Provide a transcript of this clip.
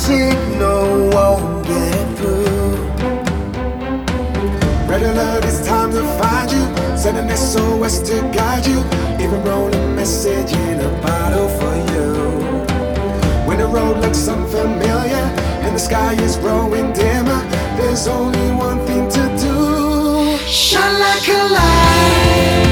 signal won't get through. Red alert, it's time to find you. Send an SOS to guide you. Even roll a message in a bottle for you. When the road looks unfamiliar and the sky is growing dimmer, there's only one thing to do. Shine like a light.